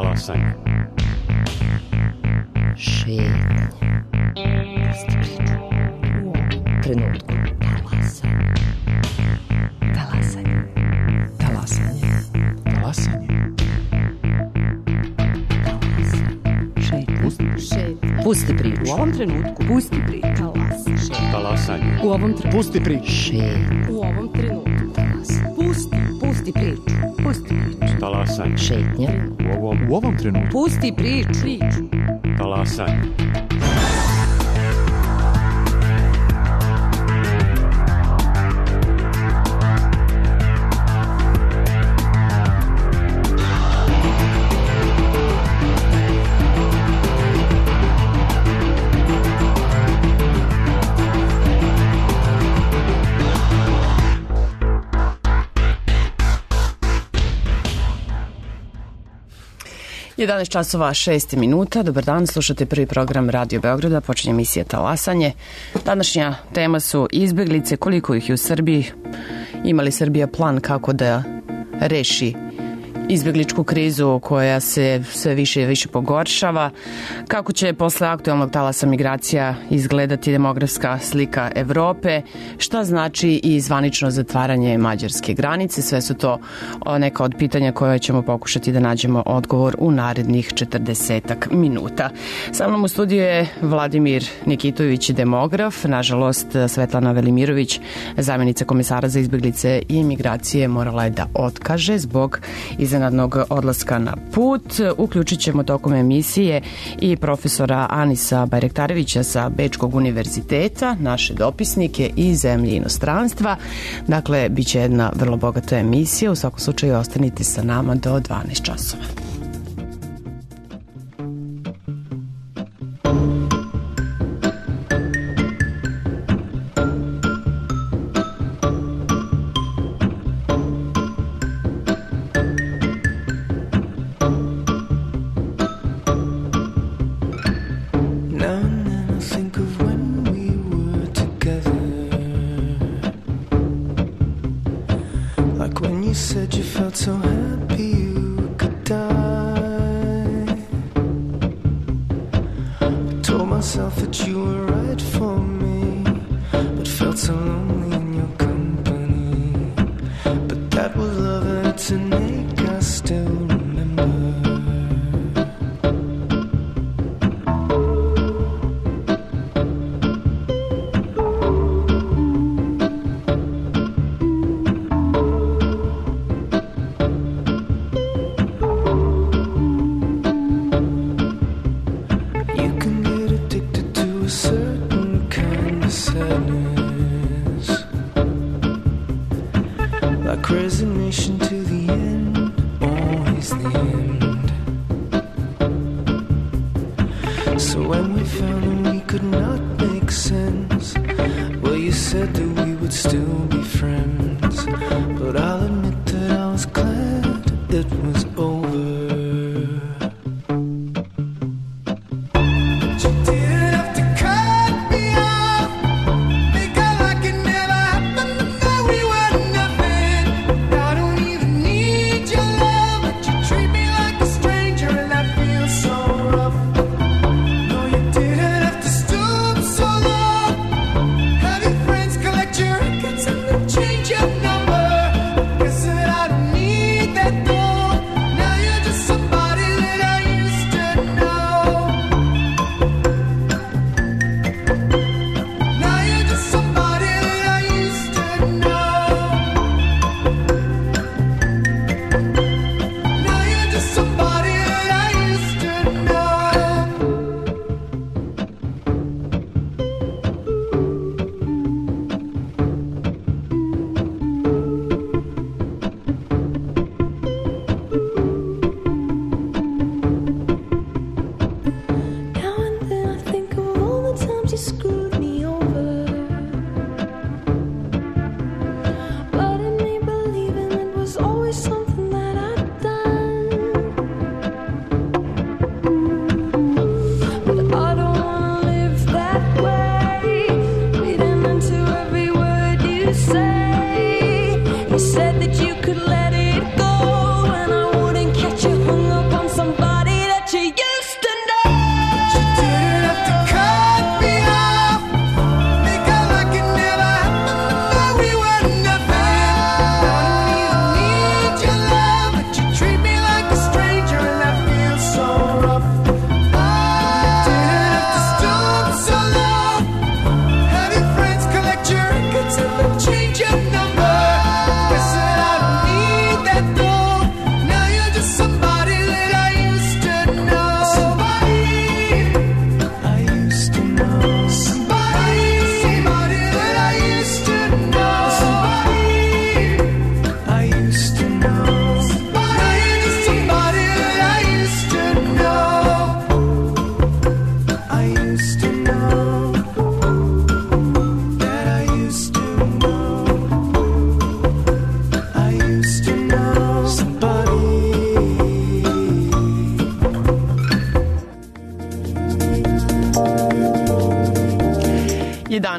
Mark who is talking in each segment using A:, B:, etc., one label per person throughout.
A: Talasanje.
B: Šetnja. Pusti priču. U ovom trenutku. Talasanje. Talasanje.
C: Talasanje.
B: Šetnja. Pusti priču.
D: U ovom trenutku. Pusti priču.
A: Talasanje.
D: U ovom trenutku.
C: Pusti priču.
B: Šetnja.
D: U ovom trenutku.
B: Talasanje.
D: Pusti priču. Pusti priču.
A: Talasanje.
B: Šetnja.
C: U ovom trenutku.
D: Pusti priču.
A: Talasanje.
E: Jedanaest časova 6 minuta. Dobar dan, slušate prvi program Radio Beograda, počinje emisija Talasanje. Današnja tema su izbeglice, koliko ih je u Srbiji, ima li Srbija plan kako da reši izbegličku krizu koja se sve više i više pogoršava, kako će posle aktuelnog talasa migracija izgledati demografska slika Evrope, šta znači i zvanično zatvaranje mađarske granice. Sve su to neka od pitanja koje ćemo pokušati da nađemo odgovor u narednih 40 minuta. Sa mnom u studiju je Vladimir Nikitović, demograf. Nažalost, Svetlana Velimirović, zamjenica komesara za izbeglice i migracije, morala je da otkaže zbog iznenadnog odlaska na put. Uključit ćemo tokom emisije i profesora Anisa Bajrektarevića sa Bečkog univerziteta, naše dopisnike iz zemlje i inostranstva. Dakle, bit će jedna vrlo bogata emisija. U svakom slučaju ostanite sa nama do 12 časova.
F: You said that you could let it go, and I wouldn't catch you hung up on somebody.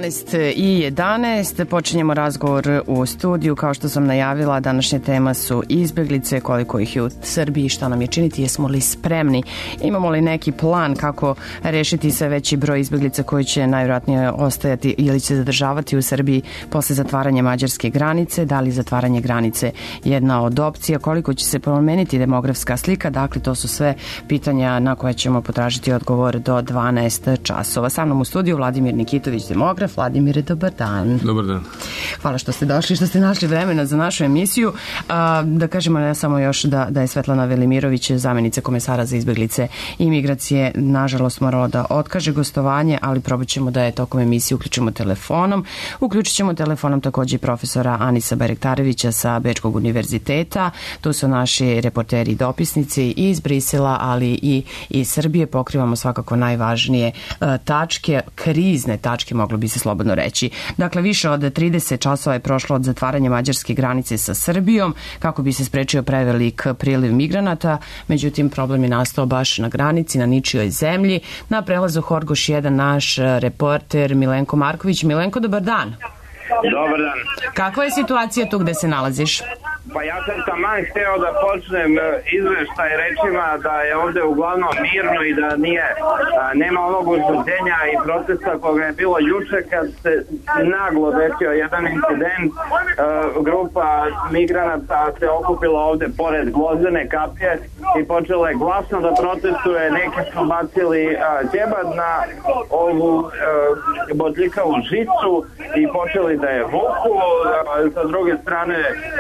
E: 12:11. Počinjemo razgovor u studiju. Kao što sam najavila, današnja tema su izbeglice, koliko ih je u Srbiji, šta nam je činiti, jesmo li spremni, imamo li neki plan kako rešiti sve veći broj izbeglica koji će najvjerojatnije ostajati ili će zadržavati u Srbiji posle zatvaranja mađarske granice, da li zatvaranje granice jedna od opcija, koliko će se promeniti demografska slika. Dakle, to su sve pitanja na koje ćemo potražiti odgovor do 12 časova. Sa mnom u studiju Vladimir Nikitović, demograf. Vladimire, dobar dan.
F: Dobar dan.
E: Hvala što ste došli, što ste našli vremena za našu emisiju. Da kažemo ne samo još da je Svetlana Velimirović, zamenica komesara za izbeglice i migracije, nažalost morala da otkaže gostovanje, ali probat ćemo da je tokom emisije uključimo telefonom. Uključit ćemo telefonom takođe i profesora Anisa Bajrektarevića sa Bečkog univerziteta. Tu su naši reporteri i dopisnici iz Brisela, ali i iz Srbije. Pokrivamo svakako najvažnije tačke, krizne tačke, moglo bi se slobodno reći. Dakle, više od 30 časova je prošlo od zatvaranja mađarske granice sa Srbijom kako bi se sprečio prevelik priliv migranata. Međutim, problem je nastao baš na granici, na ničijoj zemlji. Na prelazu Horgoš 1 naš reporter Milenko Marković. Milenko, dobar dan.
G: Dobar dan.
E: Kakva je situacija tu gde se nalaziš?
G: Pa ja sam taman hteo da počnem izveštaj rečima da je ovde uglavnom mirno i da nema onog uzbuđenja i protesta koga je bilo juče kad se naglo desio jedan incident. Grupa migranata se okupila ovde pored Gvozdene kapije i počela je glasno da protestuje. Neki su bacili đebad na ovu bodljikavu žicu i počeli da je vuku. Sa druge strane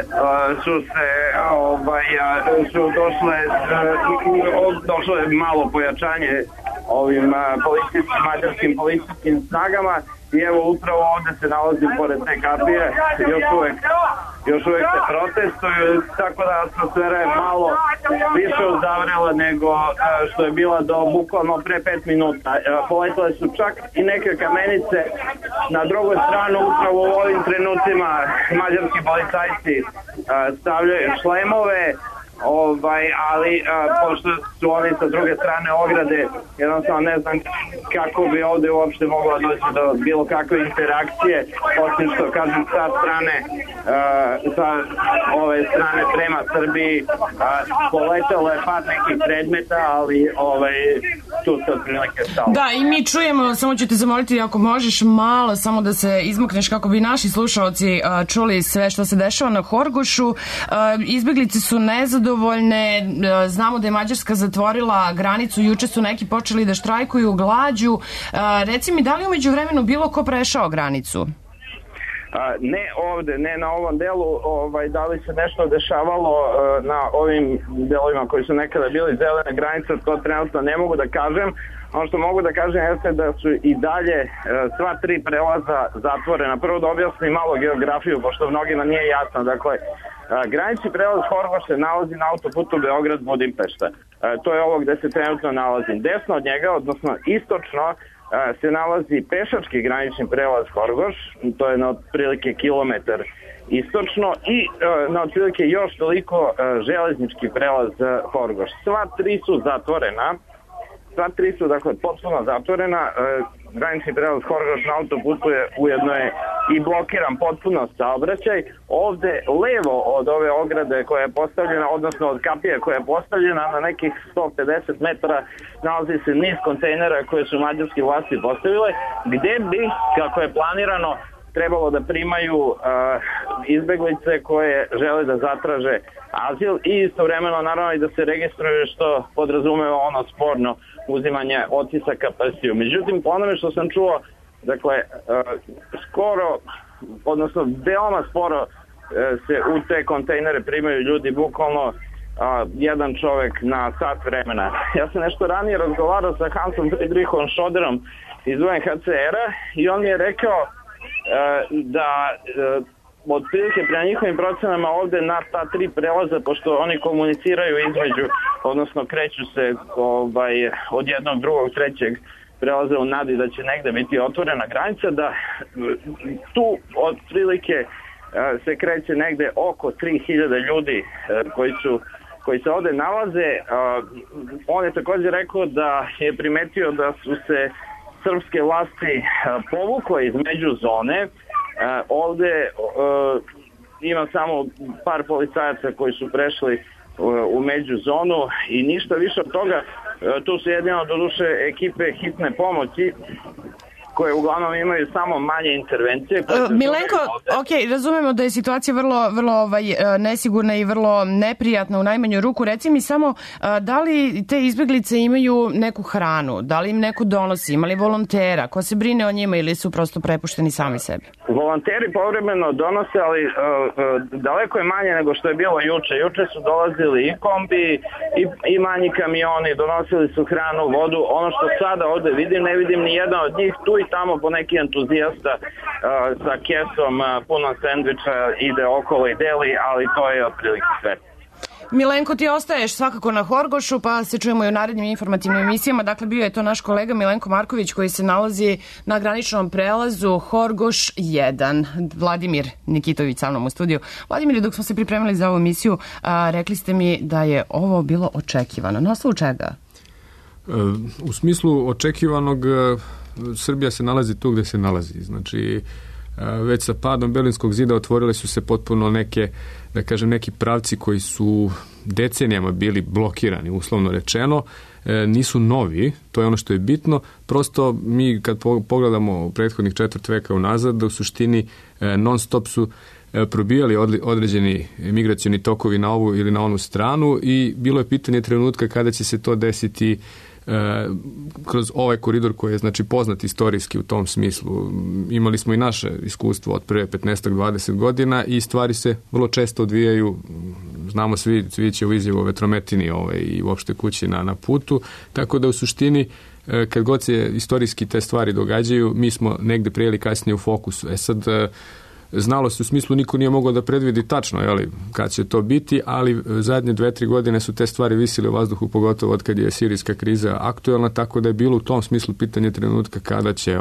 G: došlo je malo pojačanje ovim mađarskim policijskim snagama i evo upravo ovde se nalazi pored te kapije, još uvek se protestuju, tako da atmosfera je malo više uzavrela nego što je bila do bukvalno pre 5 minuta. Poletile su čak i neke kamenice. Na drugoj stranu upravo u ovim trenucima mađarski policajci stavljaju šlemove, ali pošto su oni sa druge strane ograde, jednostavno ne znam kako bi ovde uopšte mogla doći do bilo kakve interakcije, osim što kažem sa ove strane prema Srbiji poletelo je pad nekih predmeta, ali tu se otprilike stalo.
E: Da, i mi čujemo, samo ću te zamoliti ako možeš malo samo da se izmukneš kako bi naši slušaoci čuli sve što se dešava na Horgošu. Izbeglice su nezadovoljne, znamo da je Mađarska zatvorila granicu, juče su neki počeli da štrajkuju glađu. Reci mi, da li umeđu vremenu bilo ko prešao granicu?
G: Ne ovde, ne na ovom delu, da li se nešto dešavalo na ovim delovima koji su nekada bili zelene granice, to trenutno ne mogu da kažem. Ono što mogu da kažem jeste da su i dalje sva 3 prelaza zatvorena. Prvo da objasnim malo geografiju, pošto mnogima nije jasno. Dakle, granični prelaz Horgoš se nalazi na autoputu Beograd-Budimpešta. To je ovo gde se trenutno nalazim. Desno od njega, odnosno istočno, se nalazi pešački granični prelaz Horgoš, to je na otprilike kilometar istočno, i na otprilike još toliko železnički prelaz Horgoš. Sva 3 su zatvorena. Sva 3 su, dakle, potpuno zatvorena. Granični prelaz Horgoš na autoputu je ujedno je i blokiran potpuno saobraćaj. Ovde levo od ove ograde koja je postavljena, odnosno od kapije koja je postavljena na nekih 150 metara, nalazi se niz kontejnera koje su mađarske vlasti postavile, gde bi, kako je planirano, trebalo da primaju izbeglice koje žele da zatraže azil i istovremeno naravno i da se registruju, što podrazumeva ono sporno uzimanje otisaka prstiju. Međutim, po onome što sam čuo, dakle, skoro, odnosno veoma sporo se u te kontejnere primaju ljudi, bukvalno jedan čovek na sat vremena. Ja sam nešto ranije razgovarao sa Hansom Friedrichom Schoderom iz UNHCR-a i on mi je rekao da otprilike prema njihovim procenama ovde na ta 3 prelaza, pošto oni komuniciraju između, odnosno kreću se od jednog, drugog, trećeg prelaza u nadi da će negde biti otvorena granica, da tu otprilike se kreće negde oko 3000 ljudi koji se ovde nalaze. On je takođe rekao da je primetio da su se srpske vlasti povukle iz međuzone. Ovde ima samo par policajaca koji su prešli u međuzonu i ništa više od toga. Tu su jedino doduše ekipe hitne pomoći koje uglavnom imaju samo manje intervencije.
E: Milenko, razumemo da je situacija vrlo nesigurna i vrlo neprijatna u najmanju ruku. Reci mi samo, da li te izbeglice imaju neku hranu? Da li im neko donosi? Ima li volontera? Ko se brine o njima ili su prosto prepušteni sami sebi?
G: Volonteri povremeno donose, ali daleko je manje nego što je bilo juče. Juče su dolazili i kombi i manji kamioni, donosili su hranu, vodu. Ono što sada ovde vidim, ne vidim ni jedan od njih. Tu i tamo po neki entuzijasta sa kesom puno sendviča ide okolo i deli, ali to je otprilike sve.
E: Milenko, ti ostaješ svakako na Horgošu, pa se čujemo i u narednim informativnim emisijama. Dakle, bio je to naš kolega Milenko Marković koji se nalazi na graničnom prelazu Horgoš 1. Vladimir Nikitović sa mnom u studiju. Vladimir, dok smo se pripremili za ovu emisiju, rekli ste mi da je ovo bilo očekivano. Na osnovu čega?
F: U smislu očekivanog, Srbija se nalazi tu gde se nalazi. Znači, već sa padom Berlinskog zida otvorile su se potpuno neki pravci koji su decenijama bili blokirani, uslovno rečeno, nisu novi, to je ono što je bitno. Prosto mi kad pogledamo prethodnih 4 veka unazad, da u suštini non stop su probijali određeni migracioni tokovi na ovu ili na onu stranu i bilo je pitanje trenutka kada će se to desiti kroz ovaj koridor koji je znači poznat istorijski u tom smislu. Imali smo i naše iskustvo od prve 15-20 godina i stvari se vrlo često odvijaju, znamo svi Cvijićevu izjavu o vetrometini i uopšte kući na putu, tako da u suštini kad god se istorijski te stvari događaju, mi smo negde prije ili kasnije u fokusu. Sad, znalo se u smislu, niko nije mogao da predvidi tačno kad će to biti, ali zadnje 2-3 godine su te stvari visile u vazduhu, pogotovo od kad je sirijska kriza aktuelna, tako da je bilo u tom smislu pitanje trenutka kada će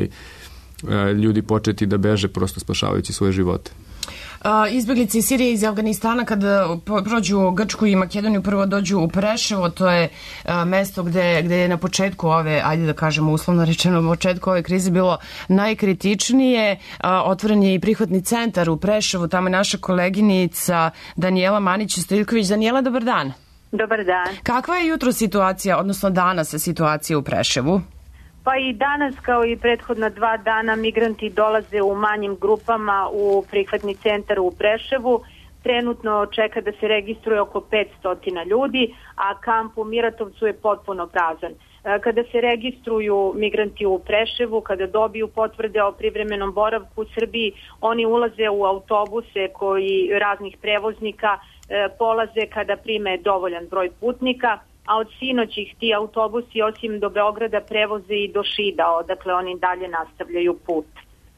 F: ljudi početi da beže prosto spašavajući svoje živote.
E: Izbeglice iz Sirije i iz Afganistana kada prođu Grčku i Makedoniju prvo dođu u Preševo, to je mesto gde je na početku ove, ajde da kažemo uslovno rečeno, na početku ove krize bilo najkritičnije. Otvoren je i prihvatni centar u Preševu, tamo je naša koleginica Danijela Manić-Stojiljković. Danijela, dobar dan.
H: Dobar dan.
E: Kakva je jutro situacija, odnosno danas situacija u Preševu?
H: Pa i danas kao i prethodna 2 dana migranti dolaze u manjim grupama u prihvatni centar u Preševu. Trenutno čeka da se registruje oko 500 ljudi, a kamp u Miratovcu je potpuno prazan. Kada se registruju migranti u Preševu, kada dobiju potvrde o privremenom boravku u Srbiji, oni ulaze u autobuse koji raznih prevoznika polaze kada prime dovoljan broj putnika, a od sinoć ih ti autobusi osim do Beograda prevoze i do Šida, odakle oni dalje nastavljaju put.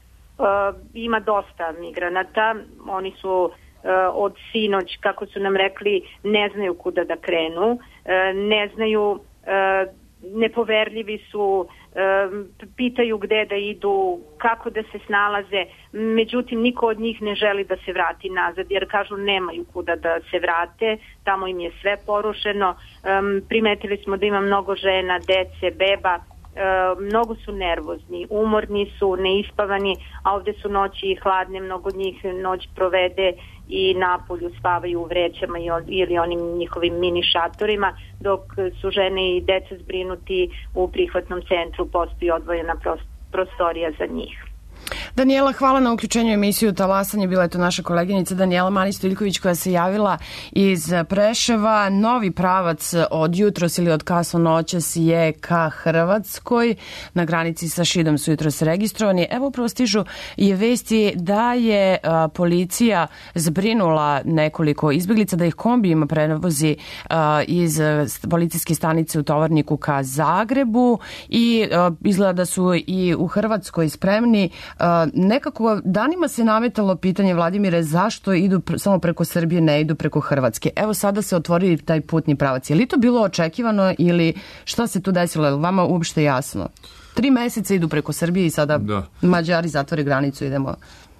H: Ima dosta migranata, oni su od sinoć, kako su nam rekli, ne znaju kuda da krenu, ne znaju, nepoverljivi su, pitaju gde da idu, kako da se snalaze, međutim niko od njih ne želi da se vrati nazad jer kažu nemaju kuda da se vrate, tamo im je sve porušeno. Primetili smo da ima mnogo žena, dece, beba, mnogo su nervozni, umorni su, neispavani, a ovde su noći hladne, mnogo od njih noć provede i napolju spavaju u vrećama ili onim njihovim mini šatorima, dok su žene i deca zbrinuti u prihvatnom centru, postoji odvojena prostorija za njih.
E: Danijela, hvala na uključenju emisiju Talasanje. Bila je to naša koleginica Danijela Manić-Stojiljković koja se javila iz Preševa. Novi pravac od jutros ili od kasno noćas je ka Hrvatskoj. Na granici sa Šidom su jutros registrovani. Evo upravo stižu i vesti da je policija zbrinula nekoliko izbeglica, da ih kombijima prevozi iz policijske stanice u Tovarniku ka Zagrebu i izgleda da su i u Hrvatskoj spremni. Nekako danima se nametalo pitanje, Vladimire, zašto idu samo preko Srbije, ne idu preko Hrvatske. Evo sada se otvori taj putni pravac. Je li to bilo očekivano ili šta se tu desilo? Je li vama uopšte jasno? 3 meseca idu preko Srbije i sada Mađari zatvore granicu, idemo.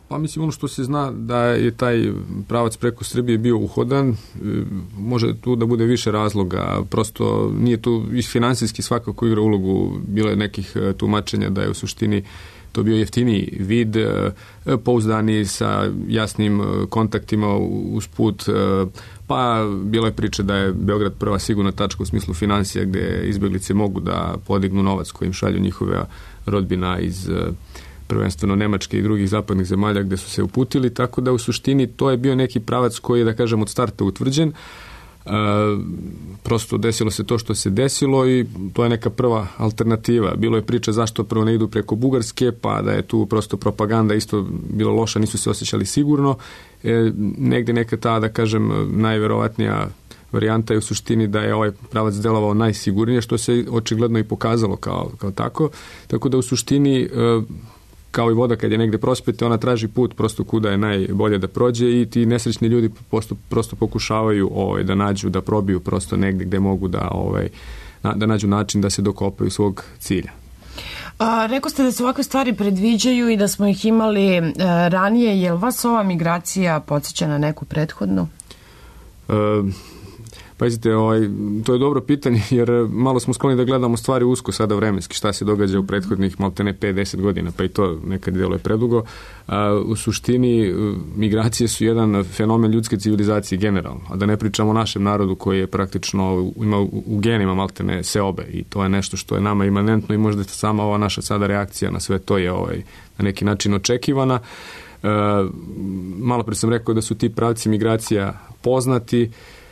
F: Pa mislim, ono što se zna da je taj pravac preko Srbije bio uhodan, može tu da bude više razloga, prosto nije tu i finansijski svakako igra ulogu, bilo je nekih tumačenja da je u suštini to bio jeftiniji vid, pouzdani sa jasnim kontaktima uz put, pa bilo je priče da je Beograd prva sigurna tačka u smislu financija gde izbeglice mogu da podignu novac kojim šalju njihove rodbina iz prvenstveno Nemačke i drugih zapadnih zemalja gde su se uputili, tako da u suštini to je bio neki pravac koji je, da kažem, od starta utvrđen. Prosto desilo se to što se desilo i to je neka prva alternativa. Bilo je priča zašto prvo ne idu preko Bugarske, pa da je tu prosto propaganda isto bilo loša, nisu se osjećali sigurno. Negde neka ta, da kažem, najverovatnija varijanta je u suštini da je ovaj pravac delovao najsigurnije, što se očigledno i pokazalo kao tako. Tako da u suštini kao i voda kad je negde prospete, ona traži put prosto kuda je najbolje da prođe i ti nesrećni ljudi prosto pokušavaju da nađu, da probiju prosto negde gde mogu da nađu način da se dokopaju svog cilja.
E: Rekao ste da se ovakve stvari predviđaju i da smo ih imali ranije. Je li vas ova migracija podsjeća na neku prethodnu?
F: Pazite, to je dobro pitanje jer malo smo skloni da gledamo stvari usko sada vremenski, šta se događa u prethodnih maltene 5-10 godina, pa i to nekad deluje predugo. U suštini migracije su jedan fenomen ljudske civilizacije generalno, a da ne pričamo o našem narodu koji je praktično ima u genima maltene seobe i to je nešto što je nama imanentno i možda sama ova naša sada reakcija na sve to je na neki način očekivana. Malo pre sam rekao da su ti pravci migracija poznati,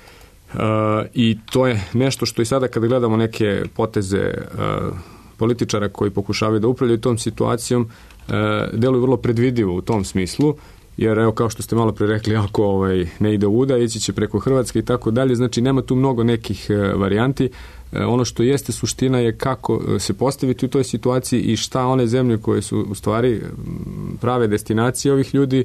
F: i to je nešto što i sada kada gledamo neke poteze političara koji pokušavaju da upravljaju tom situacijom, deluju vrlo predvidivo u tom smislu, jer evo kao što ste malo pre rekli, ako ne ide uda, ići će preko Hrvatske i tako dalje, znači nema tu mnogo nekih varijanti. Ono što jeste suština je kako se postaviti u toj situaciji i šta one zemlje koje su u stvari prave destinacije ovih ljudi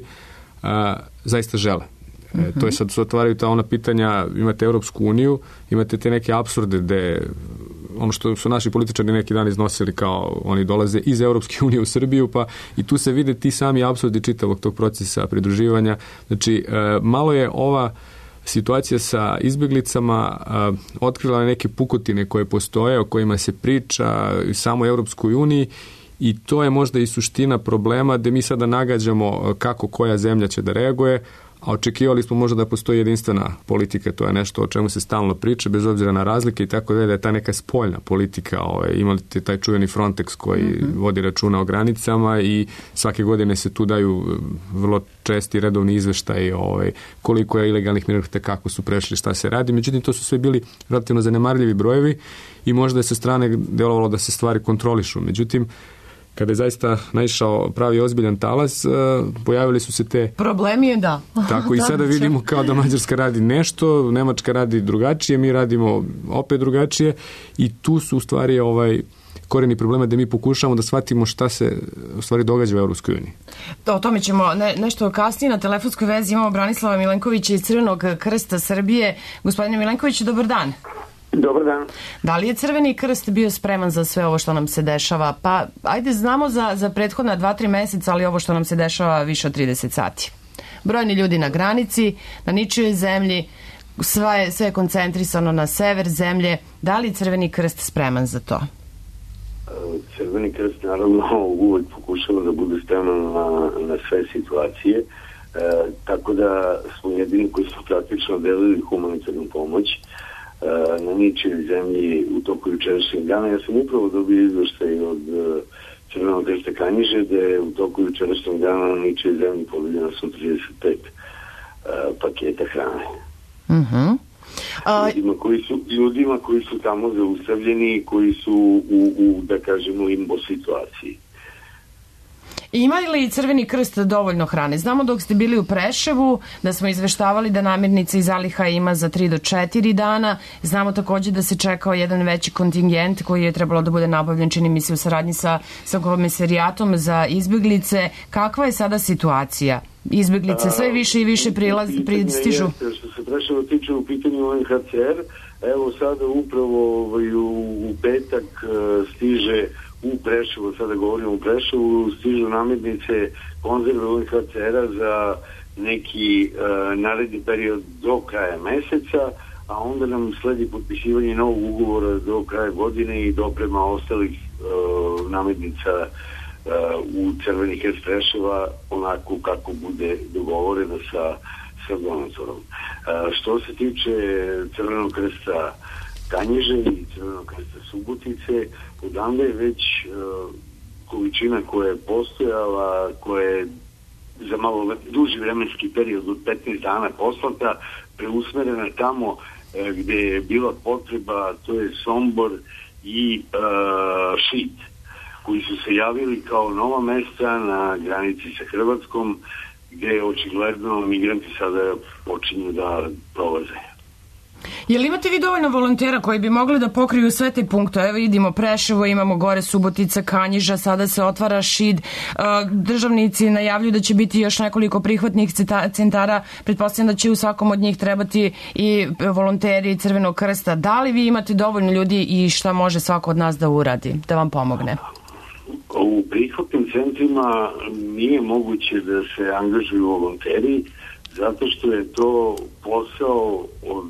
F: zaista žele. To je sad se otvaraju ta ona pitanja, imate Europsku uniju, imate te neke apsurde gde ono što su naši političari neki dan iznosili kao oni dolaze iz Europske unije u Srbiju, pa i tu se vide ti sami apsurdi čitavog tog procesa pridruživanja. Znači, malo je ova situacija sa izbjeglicama otkrila neke pukotine koje postoje, o kojima se priča samo u Europskoj uniji i to je možda i suština problema gde mi sada nagađamo kako koja zemlja će da reaguje, a očekivali smo možda da postoji jedinstvena politika, to je nešto o čemu se stalno priča, bez obzira na razlike i tako da je ta neka spoljna politika. Imate taj čuveni Frontex koji vodi računa o granicama i svake godine se tu daju vrlo česti redovni izveštaj koliko je ilegalnih migranata, kako su prešli, šta se radi. Međutim, to su sve bili relativno zanemarljivi brojevi i možda je sa strane delovalo da se stvari kontrolišu. Međutim, kada je zaista naišao pravi ozbiljan talas, pojavili su se te
E: problemi, da.
F: Tako i sada vidimo kao da Mađarska radi nešto, Nemačka radi drugačije, mi radimo opet drugačije i tu su u stvari koreni problema da mi pokušamo da shvatimo šta se u stvari događa u Evropskoj uniji.
E: O tome ćemo nešto kasnije. Na telefonskoj vezi imamo Branislava Milenkovića iz Crvenog krsta Srbije. Gospodine Milenkoviću, dobar dan.
I: Dobar dan.
E: Da li je Crveni krst bio spreman za sve ovo što nam se dešava? Pa, ajde, znamo za prethodna 2-3 meseca, ali ovo što nam se dešava više od 30 sati. Brojni ljudi na granici, na ničijoj zemlji, sve je koncentrisano na sever zemlje. Da li je Crveni krst spreman za to?
I: Crveni krst naravno uvek pokušava da bude spreman na sve situacije, tako da smo jedini koji smo praktično delili humanitarnu pomoć na ničijoj zemlji u toku jučerašnjeg dana. Ja sam upravo dobio izveštaj od Crvenog krsta Kanjiže da je u toku jučerašnjeg dana na ničijoj zemlji podeljeno su 35 paketa hrane. Ljudima koji su tamo zaustavljeni i koji su u da kažemo, limbo situaciji.
E: Ima li Crveni krst dovoljno hrane? Znamo dok ste bili u Preševu da smo izveštavali da namirnica iz zaliha ima za 3 do 4 dana. Znamo također da se čekao jedan veći kontingent koji je trebalo da bude nabavljen, čini mi se, u saradnji sa komisarijatom za izbjeglice. Kakva je sada situacija? Izbjeglice sve više i više pristižu.
I: Što se Preševa tiče u pitanju UNHCR, evo sada upravo u petak stiže u Preševu, sada govorimo u Preševu, stižu namirnice konzerve UNHCR-a za neki naredni period do kraja meseca, a onda nam sledi potpisivanje novog ugovora do kraja godine i doprema ostalih namirnica u Crveni krst Preševa onako kako bude dogovoreno sa donatorom. Što se tiče Crvenog krsta Kanjiže i Crvenog krsta Subotice, odande je već količina koja je postojala, koja je za malo duži vremenski period od 15 dana poslata, preusmerena tamo gde je bila potreba, to je Sombor i Šid, koji su se javili kao nova mesta na granici sa Hrvatskom, gde očigledno migranti sada počinju da prolaze.
E: Jel imate vi dovoljno volontera koji bi mogli da pokriju sve te punkte? Evo vidimo Preševo, imamo gore Subotica, Kanjiža, sada se otvara Šid. Državnici najavljuju da će biti još nekoliko prihvatnih centara. Pretpostavljam da će u svakom od njih trebati i volonteri Crvenog krsta. Da li vi imate dovoljno ljudi i šta može svako od nas da uradi, da vam pomogne?
I: U prihvatnim centrima nije moguće da se angažuju volonteri, zato što je to posao od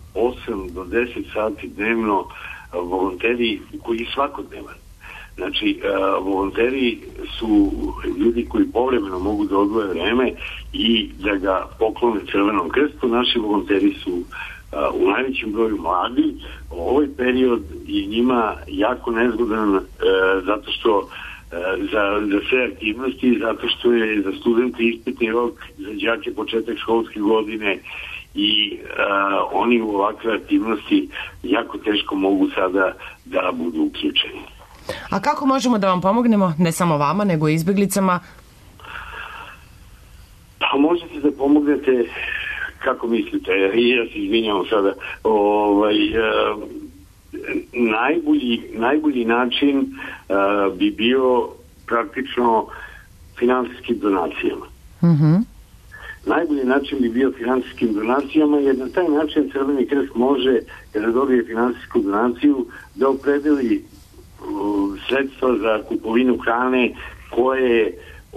I: 8 do 10 sati dnevno, volonteri koji svakodnevan. Znači, volonteri su ljudi koji povremeno mogu da odvoje vreme i da ga poklone Crvenom krstu. Naši volonteri su u najvećem broju mladi. Ovaj period je njima jako nezgodan zato što za sve aktivnosti, zato što je za studente ispitni rok, za đake početak školske godine i oni u ovakve aktivnosti jako teško mogu sada da budu uključeni.
E: A kako možemo da vam pomognemo, ne samo vama, nego i izbjeglicama?
I: Pa možete da pomognete, kako mislite, ja se izvinjam sada, najbolji način bi bio praktično finansijskim donacijama. Najbolji način bi bio finansijskim donacijama, jer na taj način Crveni krst može, kada dobije finansijsku donaciju, da opredeli sredstva za kupovinu hrane koje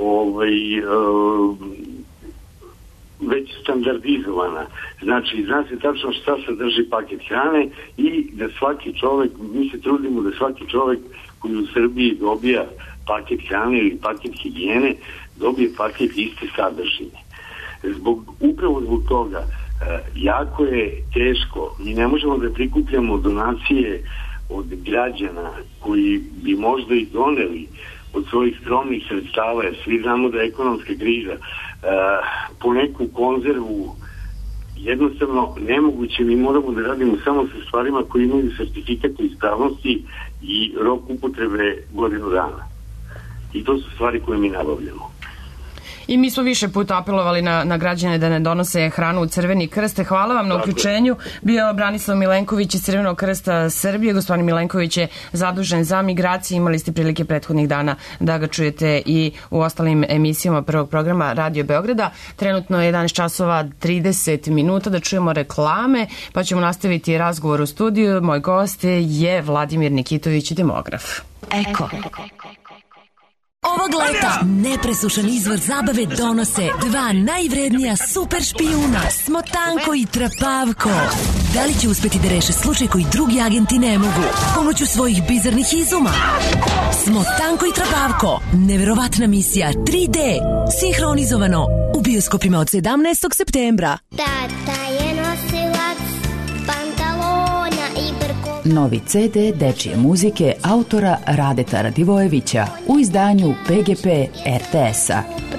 I: već standardizovana. Znači, zna se tačno šta sadrži paket hrane i da svaki čovek, mi se trudimo da svaki čovek koji u Srbiji dobija paket hrane ili paket higijene, dobije paket iste sadržine. Upravo zbog toga jako je teško. Mi ne možemo da prikupljamo donacije od građana koji bi možda i doneli od svojih skromnih sredstava, jer svi znamo da je ekonomska kriza, po neku konzervu jednostavno nemoguće. Mi moramo da radimo samo sa stvarima koji imaju sertifikat ispravnosti i rok upotrebe godinu dana. I to su stvari koje mi nabavljamo.
E: I mi smo više puta apelovali na građane da ne donose hranu u Crveni krst. Hvala vam na uključenju. Bio Branislav Milenković iz Crvenog krsta Srbije. Gospodin Milenković je zadužen za migracije. Imali ste prilike prethodnih dana da ga čujete i u ostalim emisijama prvog programa Radio Beograda. Trenutno je 11 časova 30 minuta da čujemo reklame, pa ćemo nastaviti razgovor u studiju. Moj gost je Vladimir Nikitović, demograf.
J: Eko. Ovog leta nepresušan izvor zabave donose dva najvrednija super špijuna, Smotanko i Trapavko. Da li će uspeti da reše slučaj koji drugi agenti ne mogu pomoću svojih bizarnih izuma? Smotanko i Trapavko, neverovatna misija 3D, sinhronizovano u bioskopima od 17. septembra.
K: Tata je nosilac pantalona i brkova.
B: Novi CD dečije muzike autora Radeta Radivojevića u izdanju PGP RTS-a.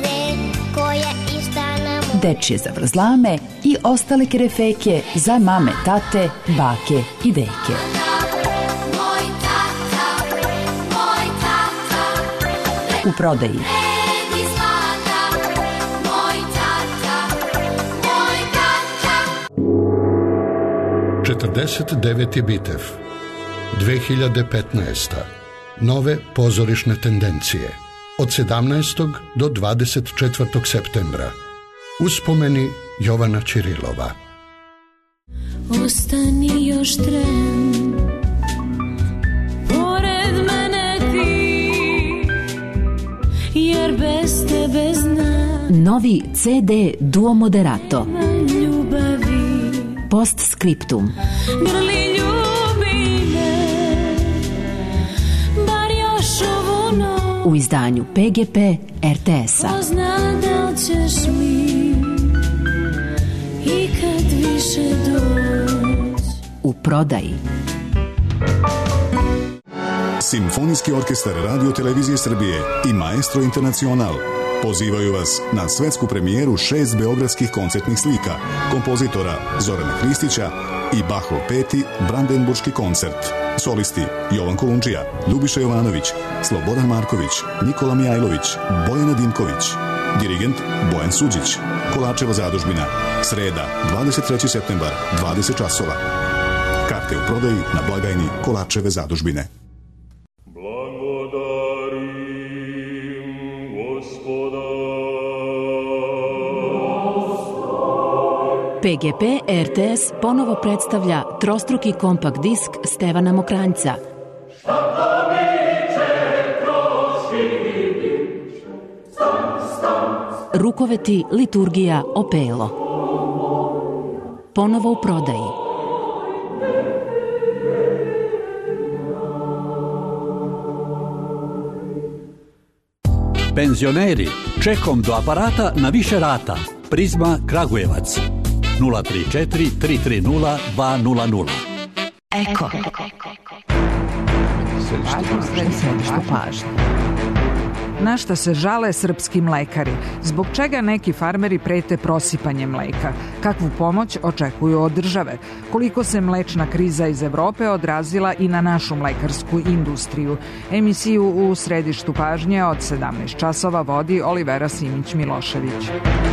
B: Dečije zavrzlame i ostale kerefeke za mame, tate, bake i deke. U prodaji.
L: 49. bitev 2015. Nove pozorišne tendencije od 17. do 24. septembra. Uspomeni Jovana Ćirilova.
K: Ostani još tren, pored mene ti.
M: bez tebe znam.
B: Novi CD Duo Moderato.
M: Ljubavi.
B: Postscriptum.
M: Grli ljubi me, bar još ovu noć.
B: U izdanju PGP RTS-a.
M: Ko zna da li ćeš mi ikad više doć.
B: U prodaji.
N: Simfonijski orkestar Radio Televizije Srbije i Maestro Internacional pozivaju vas na svetsku premijeru 6 beogradskih koncertnih slika kompozitora Zorana Hristića i Bachov 5. Brandenburški koncert. Solisti Jovan Kolundžija, Ljubiša Jovanović, Slobodan Marković, Nikola Mijajlović, Bojana Dimković. Dirigent Bojan Suđić. Kolačeva zadužbina. Sreda, 23. septembar, 20 časova. Karte u prodaji na blagajni Kolačeve zadužbine.
B: PGP RTS ponovo predstavlja trostruki kompakt disk Stevana Mokranjca. Rukoveti liturgija Opelo. Ponovo u prodaji.
O: Penzioneri, čekom do aparata na više rata. Prizma Kragujevac. 034 330 200.
B: Eko.
P: Središte pažnje. Na šta se žale srpski mlekari? Zbog čega neki farmeri prete prosipanjem mleka? Kakvu pomoć očekuju od države? Koliko se mlečna kriza iz Evrope odrazila i na našu mlekarsku industriju? Emisiju u središtu pažnje od 17 časova vodi Olivera Simić-Milošević.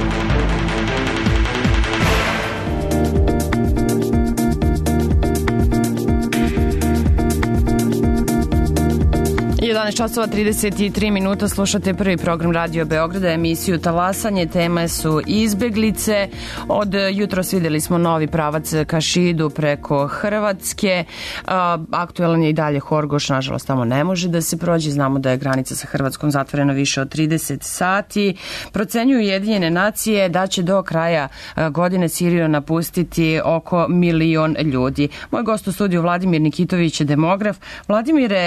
E: Časova 33 minuta, slušate prvi program Radio Beograda, emisiju Talasanje. Teme su izbeglice. Od jutros videli smo novi pravac ka Šidu preko Hrvatske. Aktualan je i dalje Horgoš, nažalost tamo ne može da se prođe. Znamo da je granica sa Hrvatskom zatvorena više od 30 sati. Procenjuju Ujedinjene nacije da će do kraja godine Siriju napustiti oko 1 milion ljudi. Moj gost u studiju Vladimir Nikitović je demograf. Vladimire,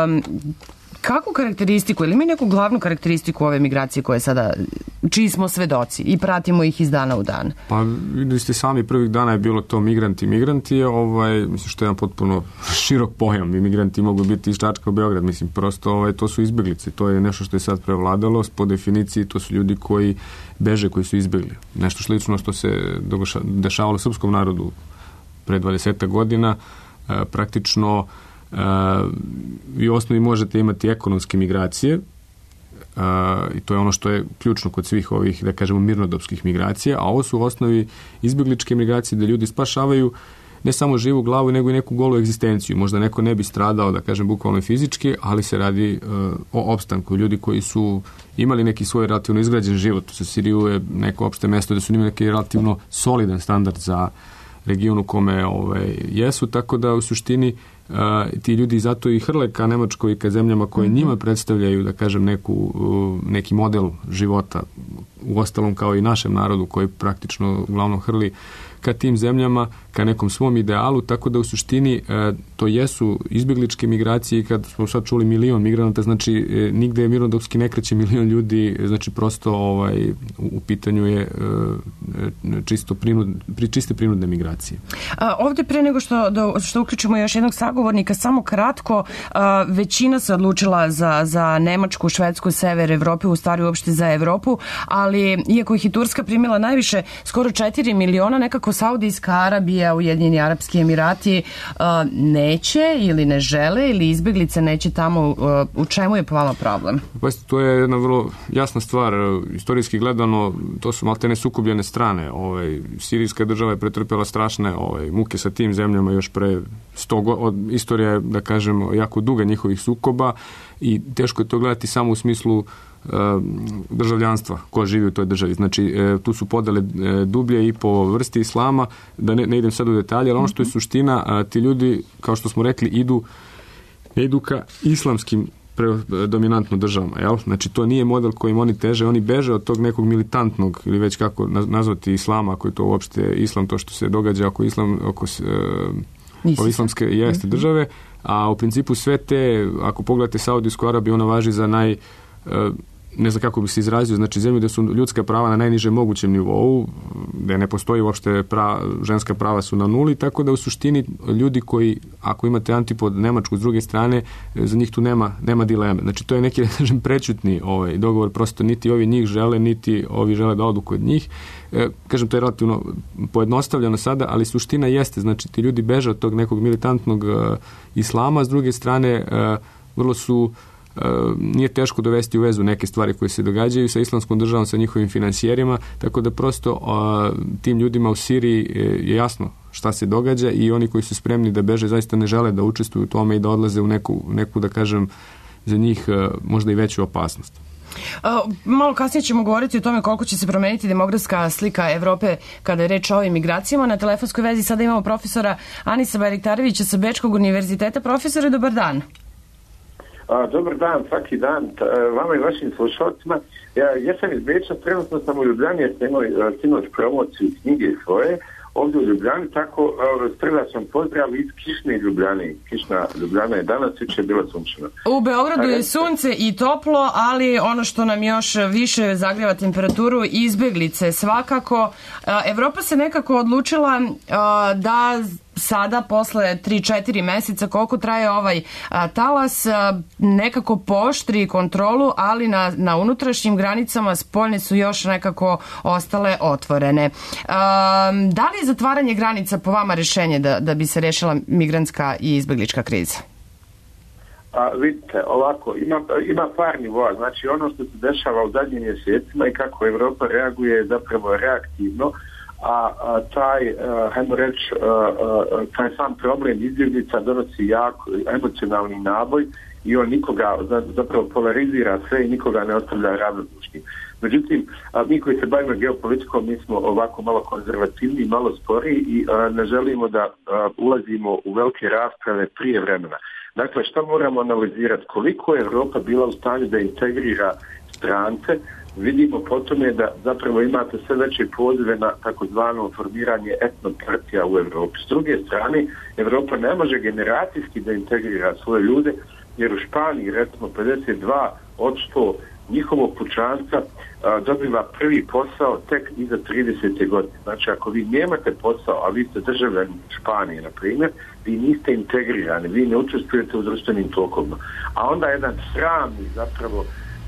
E: kakvu karakteristiku, ili ima neku glavnu karakteristiku ove migracije koje sada, čiji smo svedoci i pratimo ih iz dana u dan?
F: Pa videli ste sami, prvih dana je bilo to migranti, mislim što je jedan potpuno širok pojam. Migranti mogu biti iz Čačka u Beograd, mislim prosto to su izbeglice, to je nešto što je sad prevladalo, po definiciji to su ljudi koji beže, koji su izbegli. Nešto slično što se dešavalo srpskom narodu pre 20 godina, praktično vi u osnovi možete imati ekonomske migracije i to je ono što je ključno kod svih ovih, da kažemo, mirnodopskih migracija, a ovo su u osnovi izbjegličke migracije da ljudi spašavaju ne samo živu glavu, nego i neku golu egzistenciju. Možda neko ne bi stradao, da kažem, bukvalno i fizički, ali se radi o opstanku. Ljudi koji su imali neki svoj relativno izgrađen život. Sa Siriju je neko opšte mesto da su imali neki relativno solidan standard za region u kome jesu, tako da u suštini ti ljudi zato i hrle ka Nemačkoj i ka zemljama koje njima predstavljaju, da kažem, neki model života, u ostalom kao i našem narodu koji praktično uglavnom hrli ka tim zemljama, ka nekom svom idealu, tako da u suštini to jesu izbjegličke migracije i kad smo sad čuli 1 milion migranata, znači nigde je mirnodopski ne kreće 1 milion ljudi, znači prosto u pitanju je čiste prinudne migracije.
E: Ovdje pre nego što uključimo još jednog sagovornika, samo kratko, većina se odlučila za Nemačku, Švedsku, sever Evrope, u stvari uopšte za Evropu, ali iako ih i Turska primila najviše, skoro 4 miliona, nekako Saudijska Arabija, Ujedinjeni Arapski Emirati neće ili ne žele ili izbjeglice neće tamo. U čemu je po vama problem?
F: To je jedna vrlo jasna stvar. Istorijski gledano, to su maltene sukobljene strane. Sirijska država je pretrpjela strašne muke sa tim zemljama još pre 100 godina. Istorija je, da kažem, jako duga njihovih sukoba i teško je to gledati samo u smislu državljanstva ko živi u toj državi. Znači, tu su podele dublje i po vrsti islama, da ne idem sad u detalje, ali ono što je suština, ti ljudi, kao što smo rekli, ne idu ka islamskim predominantno državama, jel? Znači to nije model kojim oni teže, oni beže od tog nekog militantnog ili već kako nazvati islama, ako je to uopšte islam, to što se događa oko islamske jeste države, a u principu sve te, ako pogledate Saudijsku Arabiju, ona važi za ne znam kako bi se izrazio, znači zemlju gdje su ljudska prava na najnižem mogućem nivou, gdje ne postoji uopšte ženska prava su na nuli, tako da u suštini ljudi koji, ako imate antipod Nemačku s druge strane, za njih tu nema dileme. Znači to je neki, kažem, prečutni dogovor, prosto niti ovi njih žele, niti ovi žele da odu kod njih. Kažem, to je relativno pojednostavljeno sada, ali suština jeste, znači ti ljudi beže od tog nekog militantnog islama, s druge strane vrlo su nije teško dovesti u vezu neke stvari koje se događaju sa islamskom državom, sa njihovim finansijerima, tako da prosto tim ljudima u Siriji je jasno šta se događa i oni koji su spremni da beže zaista ne žele da učestvuju u tome i da odlaze u neku da kažem, za njih možda i veću opasnost.
E: Malo kasnije ćemo govoriti o tome koliko će se promeniti demografska slika Evrope kada je reč o ovim migracijama. Na telefonskoj vezi sada imamo profesora Anisa Bajraktarevića sa Bečkog univerziteta. Profesore, dobar dan.
Q: Dobar dan, svaki dan vama i vašim slušalcima. Ja sam iz Beča, trenutno sam u Ljubljani, jer sam imao sinoć promociju knjige svoje ovdje u Ljubljani, tako srdačan pozdrav iz kišne Ljubljane. Kišna Ljubljana je danas, jučer je bila sunčana.
E: U Beogradu je sunce i toplo, ali ono što nam još više zagrijeva temperaturu, izbeglice svakako. Evropa se nekako odlučila da sada posle 3-4 meseca koliko traje ovaj talas nekako pooštri kontrolu, ali na unutrašnjim granicama spoljne su još nekako ostale otvorene. Da li je zatvaranje granica po vama rješenje da bi se rešila migrantska i izbeglička kriza?
Q: Vidite, ovako, ima par nivoa. Znači ono što se dešava u zadnjim mjesecima i kako Evropa reaguje je zapravo reaktivno, a taj, hajmo reći, taj sam problem izbjeglica donosi jak emocionalni naboj i on nikoga zapravo polarizira sve i nikoga ne ostavlja ravnodušnim. Međutim, mi koji se bavimo geopolitikom, mi smo ovako malo konzervativni, malo sporiji i ne želimo da ulazimo u velike rasprave prije vremena. Dakle, što moramo analizirati? Koliko je Evropa bila u stanju da integrira strance? Vidimo po tome da zapravo imate sve veće pozive na takozvano formiranje etnokratija u Evropi. S druge strane, Evropa ne može generacijski da integrira svoje ljude, jer u Španiji, recimo, 52% njihovog pučanstva dobiva prvi posao tek iza 30. godine. Znači, ako vi nemate posao, a vi ste državljani Španije, na primjer, vi niste integrirani, vi ne učestvujete u društvenim tokovima. A onda jedan sramni zapravo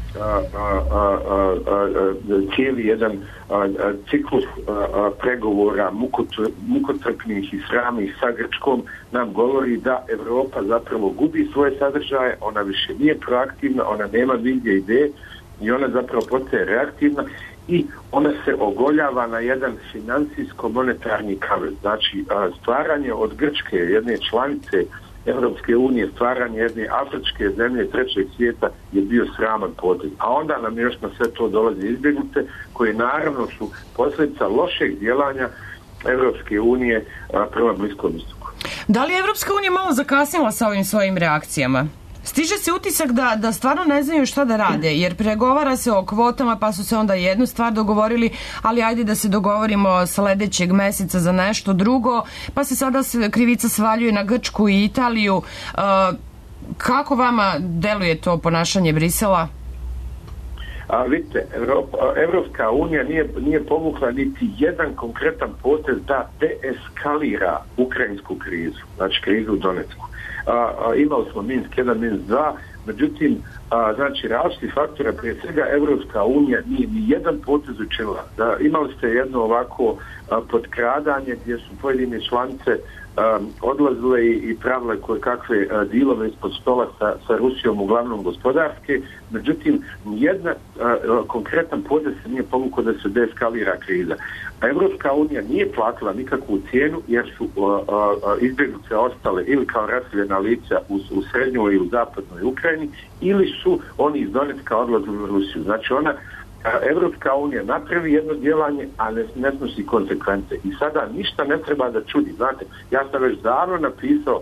Q: cijeli jedan ciklus pregovora mukotrpnih i sramnih sa Grčkom nam govori da Evropa zapravo gubi svoje sadržaje, ona više nije proaktivna, ona nema vizije ideje i ona zapravo postaje reaktivna i ona se ogoljava na jedan financijsko-monetarni kavez. Znači stvaranje od Grčke, jedne članice Europske unije, stvaranje jedne afričke zemlje trećeg svijeta je bio sraman potez. A onda nam još na sve to dolazi izbjeglice koje naravno su posljedica lošeg djelanja Europske unije prema Bliskom istoku.
E: Da li je Europska unija malo zakasnila sa ovim svojim reakcijama? Stiže se utisak da stvarno ne znaju šta da rade, jer pregovara se o kvotama, pa su se onda jednu stvar dogovorili, ali ajde da se dogovorimo sledećeg meseca za nešto drugo, pa se sada krivica svaljuje na Grčku i Italiju. Kako vama deluje to ponašanje Brisela?
Q: Vidite, Evropska unija nije povukla niti jedan konkretan potez da deeskalira ukrajinsku krizu, znači krizu u Donetsku. Imali smo Minsk 1, Minsk 2, međutim, znači različiti faktora, prije svega Evropska unija nije ni jedan potez učinila. Imali ste jedno ovako potkradanje gdje su pojedine članice odlazile i pravile koje kakve dilove ispod stola sa Rusijom, uglavnom gospodarske, međutim nijedan konkretan potez se nije povukao da se deeskalira kriza. Evropska unija nije platila nikakvu cijenu jer su izbjeglice ostale ili kao raseljena lica u srednjoj i u zapadnoj Ukrajini ili su oni iz Donetska odlazili u Rusiju. Znači Evropska unija napravi jedno djelanje, a ne snosi konsekvence. I sada ništa ne treba da čudi. Znate, ja sam već davno napisao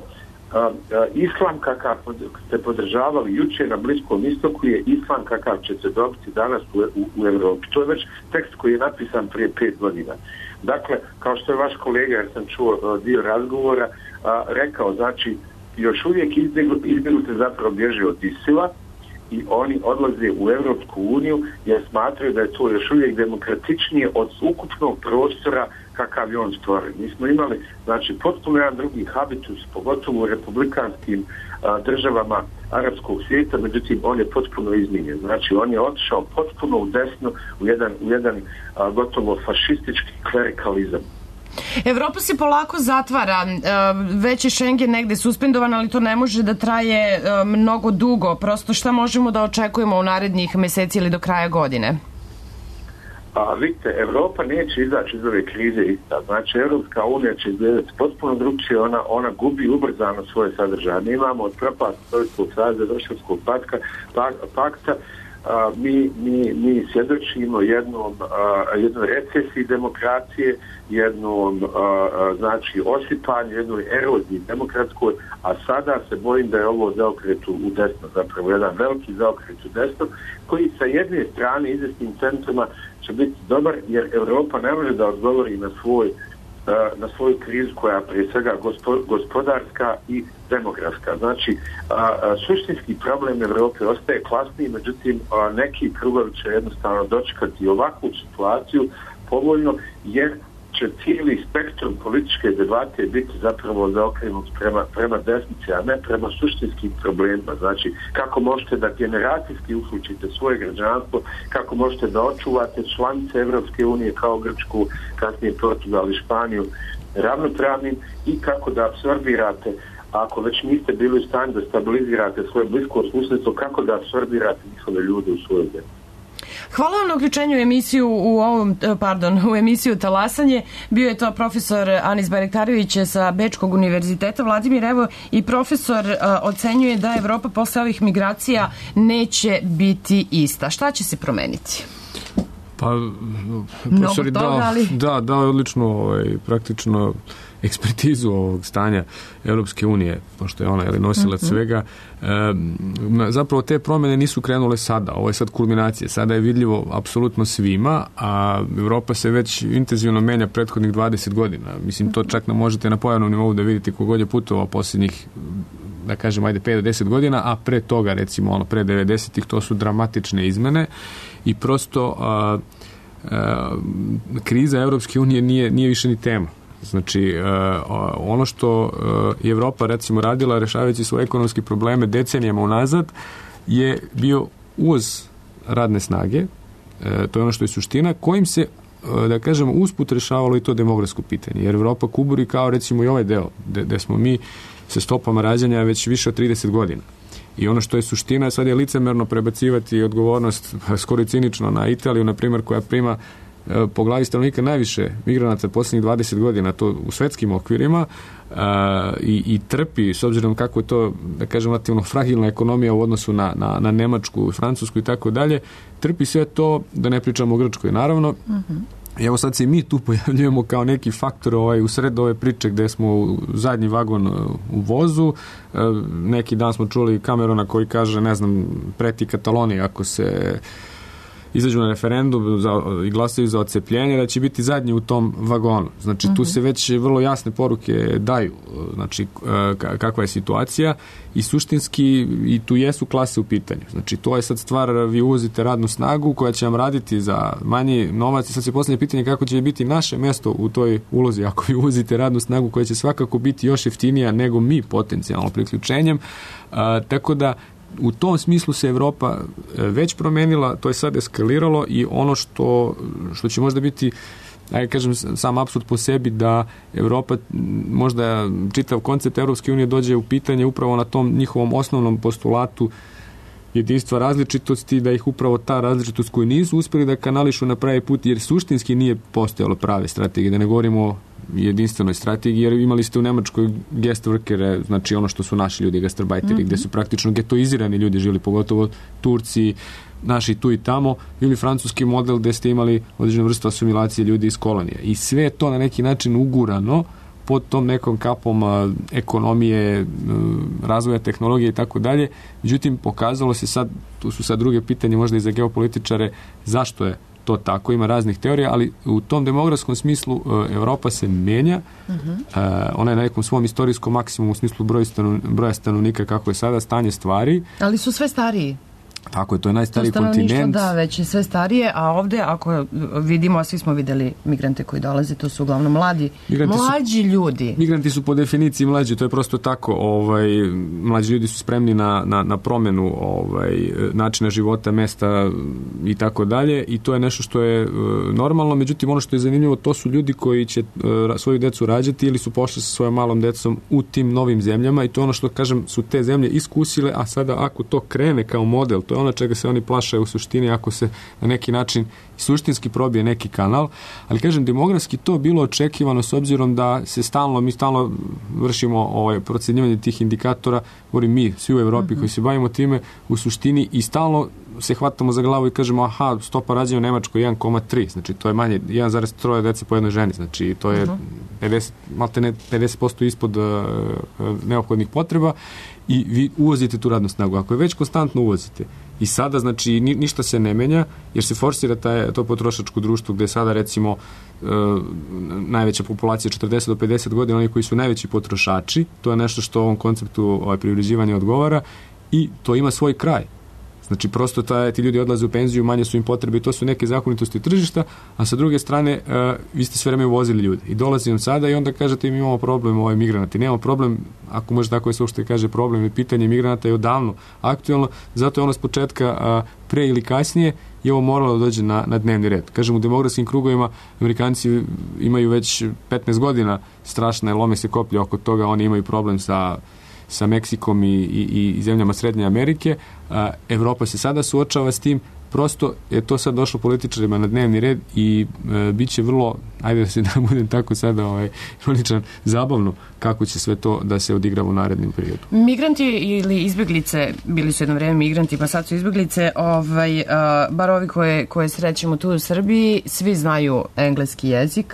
Q: islam kakav ste podržavali jučer na Bliskom istoku je islam kakav će se dobiti danas u Evropi. To je već tekst koji je napisan prije 5 godina. Dakle, kao što je vaš kolega, jer sam čuo dio razgovora, rekao, znači, još uvijek izbjeglice zapravo bježe od ISIL-a i oni odlaze u Europsku uniju jer smatraju da je to još uvijek demokratičnije od ukupnog prostora kakav je on stvoren. Mi smo imali, znači, potpuno jedan drugi habitus, pogotovo u republikanskim državama arapskog svijeta, međutim, on je potpuno izmijenjen. Znači, on je otišao potpuno u desno, u jedan gotovo fašistički klerikalizam.
E: Evropa se polako zatvara, već je Schengen negde suspendovan, ali to ne može da traje mnogo dugo. Prosto šta možemo da očekujemo u narednih meseci ili do kraja godine?
Q: Vidite, Evropa neće izaći iz ove krize ista. Znači, Evropska unija će izgledati potpuno drugčije, ona gubi ubrzano svoje sadržaje. Imamo od propasti Sovjetskog saveza, Varšavskog pakta, mi svjedočimo jednoj recesiji demokracije, jednom znači osipanju, jednoj eroziji demokratskoj, a sada se bojim da je ovo zaokret u desno, zapravo jedan veliki zaokret u desno, koji sa jedne strane izvjesnim centrima će biti dobar, jer Europa ne može da odgovori na svoju krizu koja je prije svega gospodarska i demografska. Znači, suštinski problem Evrope ostaje klasniji, međutim, neki krugovi će jednostavno dočekati ovakvu situaciju povoljno, jer će cijeli spektrum političke debate biti zapravo zaokrenut prema desnici, a ne prema suštinskim problemima. Znači, kako možete da generacijski uključite svoje građanstvo, kako možete da očuvate članice Evropske unije kao Grčku, kasnije Portugal i Španiju ravnopravnim i kako da apsorbirate, ako već niste bili u stanju da stabilizirate svoje blisko susjedstvo, kako da apsorbirate njihove ljude u svojoj zemlji.
E: Hvala vam na uključenju u emisiju Talasanje. Bio je to profesor Anis Bayraktarović sa Bečkog univerziteta. Vladimir, evo i profesor ocenjuje da Evropa posle ovih migracija neće biti ista. Šta će se promeniti?
F: Pa, profesor je dao odlično praktično ekspertizu ovog stanja Europske unije, pošto je ona nosilac svega. Zapravo te promjene nisu krenule sada, ovo je sad kulminacija, sada je vidljivo apsolutno svima, a Evropa se već intenzivno menja prethodnih 20 godina. Mislim, to čak možete na pojavnom nivou da vidite kogod je putovao posljednjih, da kažem, 5 do 10 godina, a pre toga, recimo, pre 90-ih, to su dramatične izmene i prosto kriza Europske unije nije više ni tema. Znači, ono što je Evropa, recimo, radila rešavajući svoje ekonomske probleme decenijama unazad je bio uvoz radne snage, to je ono što je suština, kojim se, da kažemo, usput rešavalo i to demografsko pitanje, jer Evropa kuburi kao, recimo, i ovaj deo, gde smo mi sa stopama rađanja već više od 30 godina. I ono što je suština, sad je licemerno prebacivati odgovornost, skoro i cinično, na Italiju, na primjer, koja prima po glavi stanovnika najviše migranata posljednjih 20 godina, to u svetskim okvirima, i trpi, s obzirom kako je to, da kažem, relativno fragilna ekonomija u odnosu na Nemačku, Francusku i tako dalje, trpi sve to, da ne pričamo o Grčkoj, naravno. I evo sad se i mi tu pojavljujemo kao neki faktor u sred ove priče gde smo u zadnji vagon u vozu. Neki dan smo čuli Camerona koji kaže, ne znam, preti Kataloniji ako se izađu na referendum i glasaju za odcepljenje, da će biti zadnji u tom vagonu. Znači, tu se već vrlo jasne poruke daju, znači, kakva je situacija i suštinski i tu jesu klase u pitanju. Znači, to je sad stvar, vi uvozite radnu snagu koja će vam raditi za manji novac i sad se posljednje pitanje kako će biti naše mjesto u toj ulozi ako vi uvozite radnu snagu koja će svakako biti još jeftinija nego mi potencijalno priključenjem. Tako da u tom smislu se Evropa već promenila, to je sad eskaliralo i ono što će možda biti, ajde kažem, sam apsurd po sebi da Evropa, možda čitav koncept Evropske unije dođe u pitanje upravo na tom njihovom osnovnom postulatu jedinstva različitosti, da ih upravo ta različitost koju nisu uspjeli da kanališu na pravi put, jer suštinski nije postojalo prave strategije, da ne govorimo o jedinstvenoj strategiji, jer imali ste u Nemačkoj guest workere, znači ono što su naši ljudi, gastarbajteri, gde su praktično getoizirani ljudi žili, pogotovo Turci, naši tu i tamo, ili francuski model gde ste imali određenu vrstu asimilacije ljudi iz kolonije. I sve je to na neki način ugurano pod tom nekom kapom ekonomije, razvoja tehnologije i tako dalje. Međutim, pokazalo se sad, tu su sad druge pitanje možda i za geopolitičare, zašto je to tako, ima raznih teorija, ali u tom demografskom smislu Evropa se menja. Ona je na nekom svom istorijskom maksimumu u smislu broja stanovnika kako je sada stanje stvari.
E: Ali su sve stariji.
F: Tako je, to je najstariji kontinent.
E: Da, već je sve starije, a ovde ako vidimo, a svi smo videli migrante koji dolaze, to su uglavnom mlađi ljudi.
F: Migranti su po definiciji mlađi, to je prosto tako, mlađi ljudi su spremni na promenu načina života, mesta i tako dalje, i to je nešto što je normalno. Međutim, ono što je zanimljivo, to su ljudi koji će svoju decu rađati ili su pošli sa svojom malom decom u tim novim zemljama, i to je ono što, kažem, su te zemlje iskusile, a sada ako to krene kao model, to je ono čega se oni plaše u suštini ako se na neki način suštinski probije neki kanal, ali kažem, demografski to bilo očekivano s obzirom da se mi stalno vršimo procenjivanje tih indikatora, govorim mi, svi u Evropi koji se bavimo time u suštini, i stalno se hvatamo za glavu i kažemo, aha, stopa rađanja u Nemačkoj 1,3, znači to je manje, 1,3 dece po jednoj ženi, znači to je 50% ispod neophodnih potreba, i vi uvozite tu radnu snagu. Ako je već konstantno uvozite i sada, znači, ništa se ne menja, jer se forsira to potrošačko društvo gde sada, recimo, najveća populacija 40 do 50 godina, oni koji su najveći potrošači, to je nešto što ovom konceptu privređivanja odgovara, i to ima svoj kraj. Znači, prosto ti ljudi odlaze u penziju, manje su im potrebe, i to su neke zakonitosti tržišta, a sa druge strane, vi ste sve vreme uvozili ljudi. I dolazi im sada i onda kažete, mi imamo problem migranata. Nemamo problem, ako može tako je sve što kaže problem, i pitanje migranata je odavno aktualno, zato je ono s početka pre ili kasnije i ovo moralo da dođe na dnevni red. Kažem, u demografskim krugovima Amerikanci imaju već 15 godina strašne lome se koplje oko toga, oni imaju problem sa Meksikom i zemljama Srednje Amerike. Evropa se sada suočava s tim, prosto je to sad došlo političarima na dnevni red i bit će vrlo, ajde da budem tako sada ironičan, zabavno kako će sve to da se odigra u narednim periodu.
E: Migranti ili izbeglice, bili su jedno vreme migranti, pa sad su izbeglice, bar ovi koje srećemo tu u Srbiji, svi znaju engleski jezik.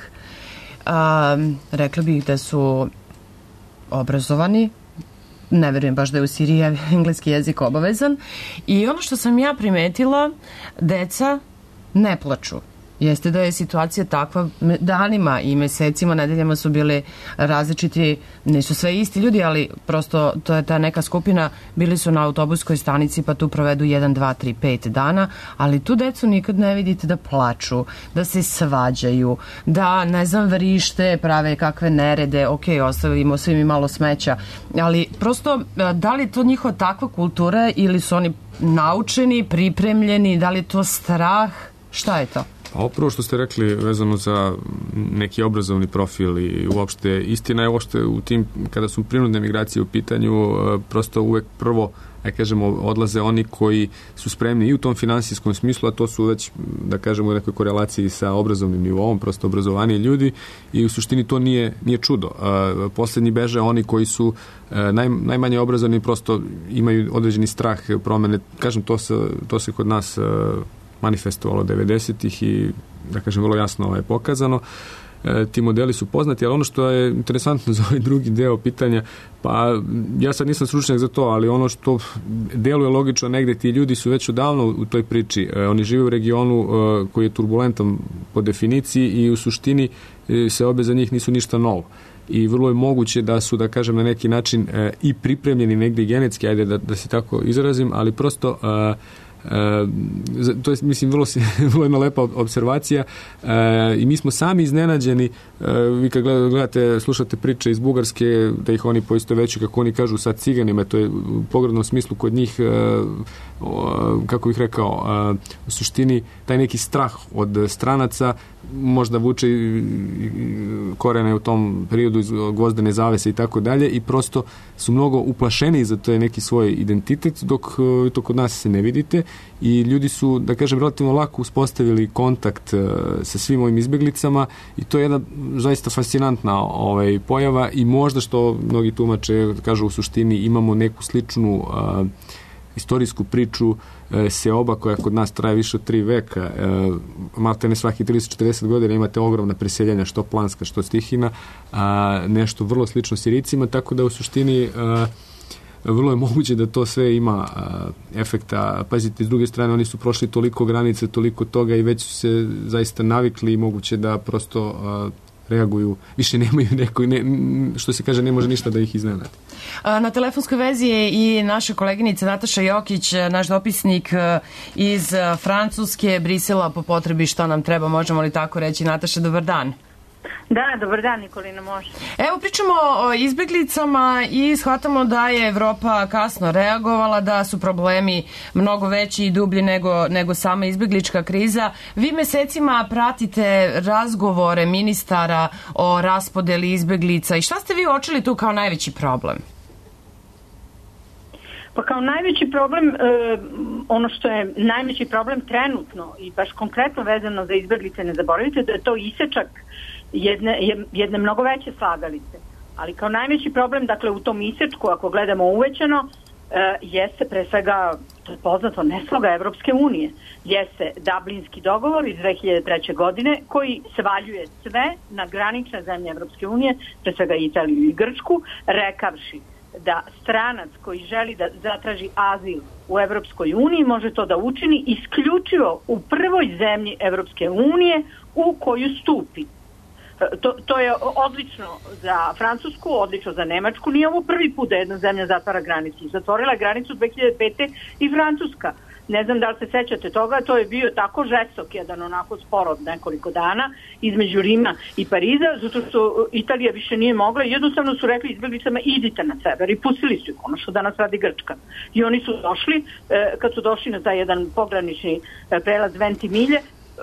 E: Rekla bih da su obrazovani, ne verujem baš da je u Siriji engleski jezik obavezan, i ono što sam ja primetila, deca ne plaču. Jeste da je situacija takva, danima i mesecima, nedeljama su bili različiti, nisu sve isti ljudi, ali prosto to je ta neka skupina, bili su na autobuskoj stanici pa tu provedu 1, 2, 3, 5 dana, ali tu decu nikad ne vidite da plaču, da se svađaju, da, ne znam, vrište, prave kakve nerede, ok, ostavimo svi mi malo smeća, ali prosto, da li je to njihova takva kultura ili su oni naučeni, pripremljeni, da li je to strah, šta je to?
F: Ovo prvo što ste rekli vezano za neki obrazovni profil i uopšte, istina je uopšte u tim, kada su prinudne migracije u pitanju, prosto uvek prvo, kažemo, odlaze oni koji su spremni i u tom finansijskom smislu, a to su već, da kažemo, u nekoj korelaciji sa obrazovnim nivoom, prosto obrazovani ljudi, i u suštini to nije čudo. Poslednji beže oni koji su najmanje obrazovani, prosto imaju određeni strah promene. Kažem, to se kod nas manifestovalo 90-ih i, da kažem, vrlo jasno je pokazano. Ti modeli su poznati, ali ono što je interesantno za ovaj drugi deo pitanja, pa ja sad nisam stručnjak za to, ali ono što deluje logično negde, ti ljudi su već odavno u toj priči. Oni žive u regionu koji je turbulentan po definiciji i u suštini se obe za njih nisu ništa novo. I vrlo je moguće da su, da kažem, na neki način i pripremljeni negde genetski, ajde da se tako izrazim, ali prosto to je, mislim, vrlo jedna lepa observacija, i mi smo sami iznenađeni. Vi kad gledate, slušate priče iz Bugarske, da ih oni poistovećuju, kako oni kažu, sa ciganima, to je u pogrdnom smislu kod njih, kako bih rekao, u suštini taj neki strah od stranaca možda vuče korene u tom periodu iz gvozdene zavese i tako dalje, i prosto su mnogo uplašeni za to je neki svoj identitet, dok to kod nas se ne vidite, i ljudi su, da kažem, relativno lako uspostavili kontakt sa svim ovim izbeglicama, i to je jedna zaista fascinantna pojava, i možda što mnogi tumače kažu, u suštini imamo neku sličnu istorijsku priču seoba koja kod nas traje više od 3 veka. Malte ne svaki 30-40 godina imate ogromna preseljanja, što planska, što stihina, nešto vrlo slično Sirijcima, tako da u suštini vrlo je moguće da to sve ima efekta. Pazite, s druge strane, oni su prošli toliko granice, toliko toga i već su se zaista navikli i moguće da prosto reaguju, više nemaju neko, što se kaže, ne može ništa da ih iznenadi.
E: Na telefonskoj vezi je i naša koleginica Nataša Jokić, naš dopisnik iz Francuske, Brisela po potrebi što nam treba, možemo li tako reći. Nataša, dobar dan.
H: Da, dobar dan, Nikolina, može.
E: Evo, pričamo o izbjeglicama i shvatamo da je Evropa kasno reagovala, da su problemi mnogo veći i dublji nego sama izbjeglička kriza. Vi mesecima pratite razgovore ministara o raspodeli izbjeglica i šta ste vi uočili tu kao najveći problem?
H: Pa kao najveći problem, ono što je najveći problem trenutno i baš konkretno vezano za izbjeglice, ne zaboravite da je to isečak jedne mnogo veće slagalice. Ali kao najveći problem, dakle, u tom isečku, ako gledamo uvećano, jeste pre svega, to je poznato, nesloga Evropske unije. Jeste Dublinski dogovor iz 2003. godine koji svaljuje sve na granične zemlje Evropske unije, pre svega Italiju i Grčku, rekavši da stranac koji želi da zatraži azil u Evropskoj uniji može to da učini isključivo u prvoj zemlji Evropske unije u koju stupi. To je odlično za Francusku, odlično za Nemačku. Nije ovo prvi put da jedna zemlja zatvara granicu. Zatvorila je granicu 2005. i Francuska. Ne znam da li se sećate toga, to je bio tako žestok, jedan onako spor od nekoliko dana između Rima i Pariza, zato što Italija više nije mogla i jednostavno su rekli izbjeglicama idite na sever i pustili su ih, ono što danas radi Grčka. I oni su došli, kad su došli na taj jedan pogranični prelaz Ventimiglia,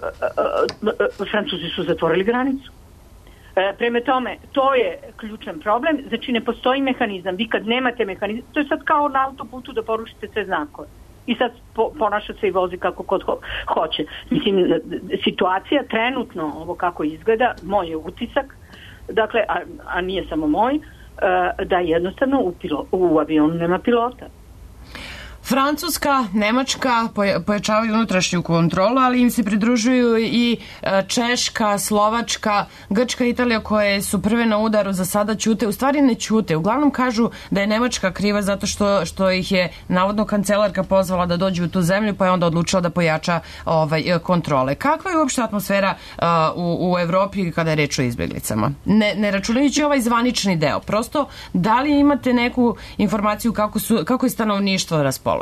H: Francuzi su zatvorili granicu. Prema tome, to je ključan problem, znači ne postoji mehanizam. Vi kad nemate mehanizam, to je sad kao na autoputu da porušite sve znakove. I sad ponaša se i vozi kako kod hoće. Mislim, situacija trenutno, ovo kako izgleda, moj je utisak, dakle, a nije samo moj, da jednostavno u avionu nema pilota.
E: Francuska, Nemačka pojačavaju unutrašnju kontrolu, ali im se pridružuju i Češka, Slovačka, Grčka, Italija, koje su prve na udaru, za sada ćute. U stvari ne ćute. Uglavnom kažu da je Nemačka kriva zato što ih je navodno kancelarka pozvala da dođu u tu zemlju, pa je onda odlučila da pojača kontrole. Kakva je uopšte atmosfera u Evropi kada je reč o izbjeglicama? Ne računajući ovaj zvanični deo. Prosto, da li imate neku informaciju kako je stanovništvo raspoloženo?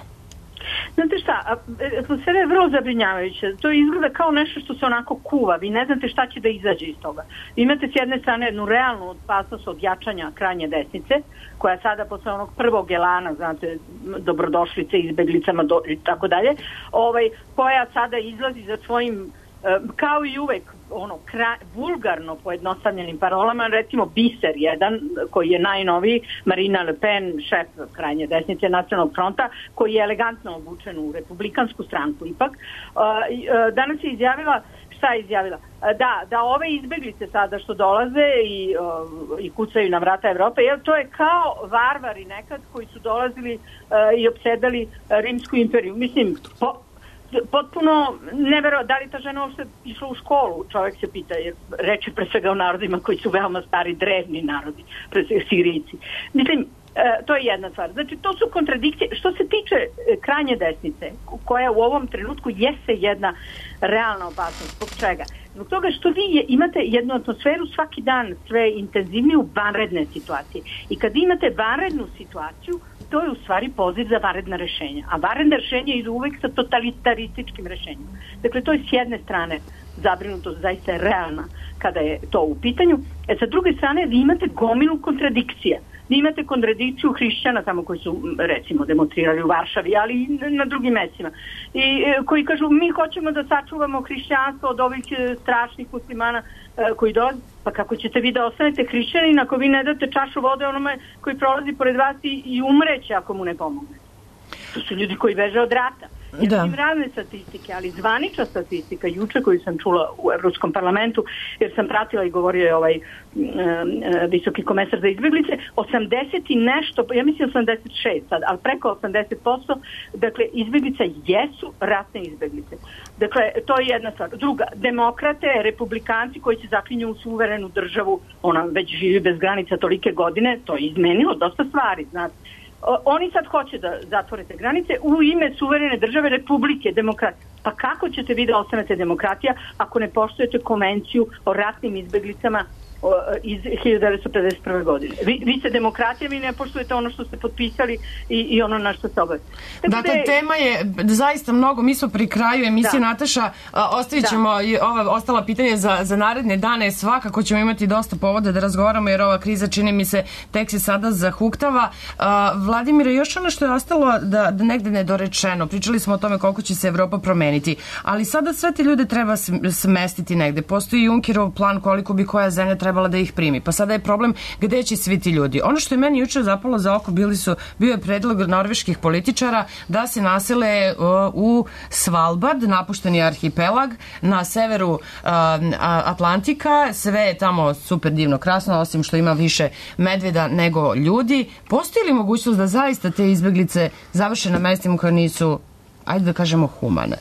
H: Znate šta, atmosfera je vrlo zabrinjavajuća. To izgleda kao nešto što se onako kuva. Vi ne znate šta će da izađe iz toga. Vi imate s jedne strane jednu realnu opasnost od jačanja krajnje desnice, koja sada posle onog prvog elana, znate, dobrodošlice izbeglicama i tako dalje, koja sada izlazi za svojim, kao i uvek, vulgarno pojednostavljenim parolama, recimo Biser jedan, koji je najnoviji, Marina Le Pen, šef krajnje desnice Nacionalnog fronta, koji je elegantno obučen u republikansku stranku ipak, danas je izjavila, šta je izjavila? Da ove izbeglice sada što dolaze i kucaju na vrata Evrope, to je kao varvari nekad koji su dolazili i opsedali Rimsku imperiju. Mislim, potpuno neverovatno, da li ta žena uopšte išla u školu, čovjek se pita, jer reče pre svega o narodima koji su veoma stari, drevni narodi, pre svega Sirijci. Mislim, to je jedna stvar. Znači, to su kontradikcije. Što se tiče krajnje desnice, koja u ovom trenutku jeste jedna realna opasnost. Zbog čega? Zbog toga što vi imate jednu atmosferu svaki dan sve intenzivniju vanredne situacije. I kad imate vanrednu situaciju, to je u stvari poziv za vanredna rešenja. A vanredna rešenja idu uvek sa totalitarističkim rešenjima. Dakle, to je s jedne strane zabrinutost zaista je realna kada je to u pitanju. Sa druge strane, vi imate gomilu kontradikcija. Vi imate kontradikciju hrišćana tamo koji su, recimo, demonstrirali u Varšavi, ali i na drugim mestima. I koji kažu, mi hoćemo da sačuvamo hrišćanstvo od ovih strašnih muslimana koji dolaze. Pa kako ćete vi da ostanete hrišćanin ako vi ne date čašu vode onome koji prolazi pored vas i umreće ako mu ne pomogne? To su ljudi koji beže od rata.
R: Imam razne statistike, ali zvanična statistika, juče koju sam čula u Evropskom parlamentu, jer sam pratila i govorio je ovaj visoki komesar za izbjeglice, 80 i nešto, ja mislim 86 sad, ali preko 80%, dakle, izbjeglice jesu ratne izbjeglice. Dakle, to je jedna stvar. Druga, demokrate, republikanci koji se zaklinju u suverenu državu, ona već živi bez granica tolike godine, to je izmenilo dosta stvari, znate. Oni sad hoće da zatvorite granice u ime suverene države Republike demokratije. Pa kako ćete vi da ostanete demokratija ako ne poštujete konvenciju o ratnim izbjeglicama iz 1951. godine? Vi ste demokratija, vi ne poštujete ono što ste potpisali i ono na što se obavite.
E: Dakle, tema je zaista mnogo. Mi smo pri kraju emisije, Nataša. Ostavit ćemo ova ostala pitanja za naredne dane. Svakako ćemo imati dosta povoda da razgovaramo, jer ova kriza, čini mi se, tek se sada zahuktava. Vladimire, još ono što je ostalo da negde nedorečeno. Pričali smo o tome koliko će se Evropa promeniti, ali sada sve te ljude treba smestiti negde. Postoji Junckerov plan koliko bi koja zemlja trebala da ih primi. Pa sada je problem gde će svi ti ljudi. Ono što je meni juče zapalo za oko bio je predlog norveških političara da se nasele u Svalbard, napušteni arhipelag na severu Atlantika. Sve je tamo super divno krasno, osim što ima više medveda nego ljudi. Postoji li mogućnost da zaista te izbeglice završe na mestima koje nisu, ajde da kažemo, humane?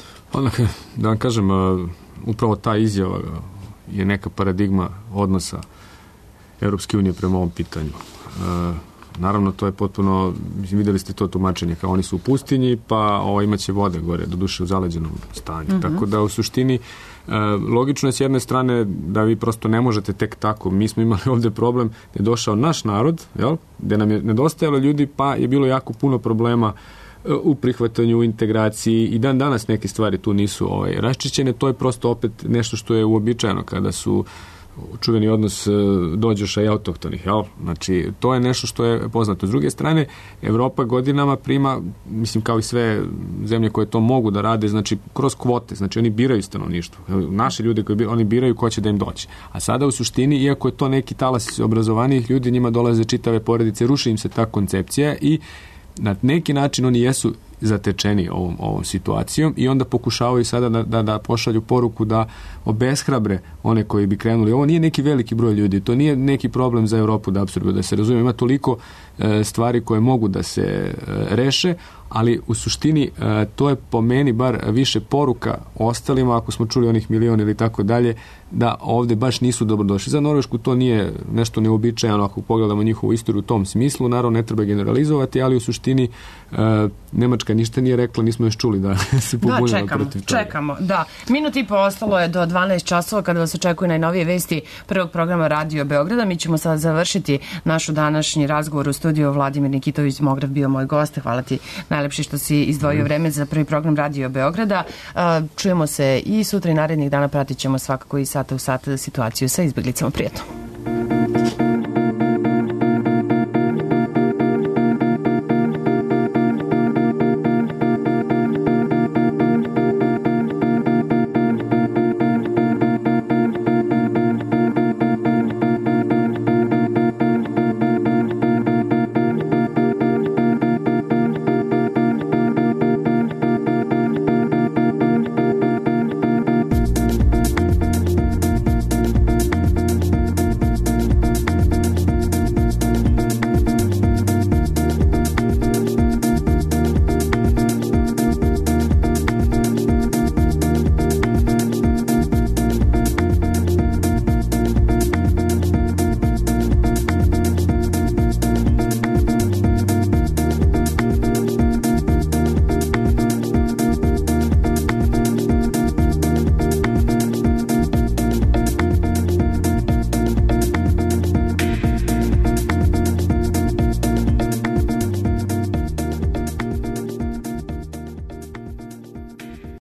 F: Da vam kažem, upravo ta izjava je neka paradigma odnosa Europske unije prema ovom pitanju. Naravno, to je potpuno, vidjeli ste to tumačenje, kao oni su u pustinji, pa imaće vode gore, doduše u zaleđenom stanju. Tako da u suštini logično je s jedne strane da vi prosto ne možete tek tako. Mi smo imali ovdje problem da je došao naš narod, gdje nam je nedostajalo ljudi, pa je bilo jako puno problema u prihvatanju, u integraciji, i dan danas neke stvari tu nisu raščišćene. To je prosto opet nešto što je uobičajeno kada su čuveni odnos dođoša i autohtonih. Znači, to je nešto što je poznato. S druge strane, Evropa godinama prima, mislim, kao i sve zemlje koje to mogu da rade, znači kroz kvote, znači oni biraju stanovništvo. Naši ljudi koji oni biraju ko će da im doći. A sada u suštini, iako je to neki talas obrazovanijih ljudi, njima dolaze čitave porodice, ruši im se ta koncepcija i na neki način oni jesu zatečeni ovom situacijom i onda pokušavaju sada da pošalju poruku da obeshrabre one koji bi krenuli. Ovo nije neki veliki broj ljudi, to nije neki problem za Europu da apsorbuje, da se razume. Ima toliko stvari koje mogu da se reše, ali u suštini to je po meni bar više poruka ostalima, ako smo čuli onih milion ili tako dalje, da ovdje baš nisu dobrodošli. Za Norvešku to nije nešto neobičajeno ako pogledamo njihovu istoriju u tom smislu. Naravno, ne treba generalizovati, ali u suštini Nemačka ništa nije rekla, nismo još čuli da se pobunila protiv toga.
E: Čekamo, da. Minut i po ostalo je do 12 časova kada vas očekuju najnovije vesti prvog programa Radio Beograda. Mi ćemo sad završiti našu današnji razgovor u studiju. Vladimir Nikitović Mograf bio moj gost. Hvala ti najlepše što si izdvojio vreme za prvi program Radio Beograda. Čujemo se i sutra i narednih dana, pratit ćemo svakako i sata u sat situaciju sa izbjeglicama. Prijetno.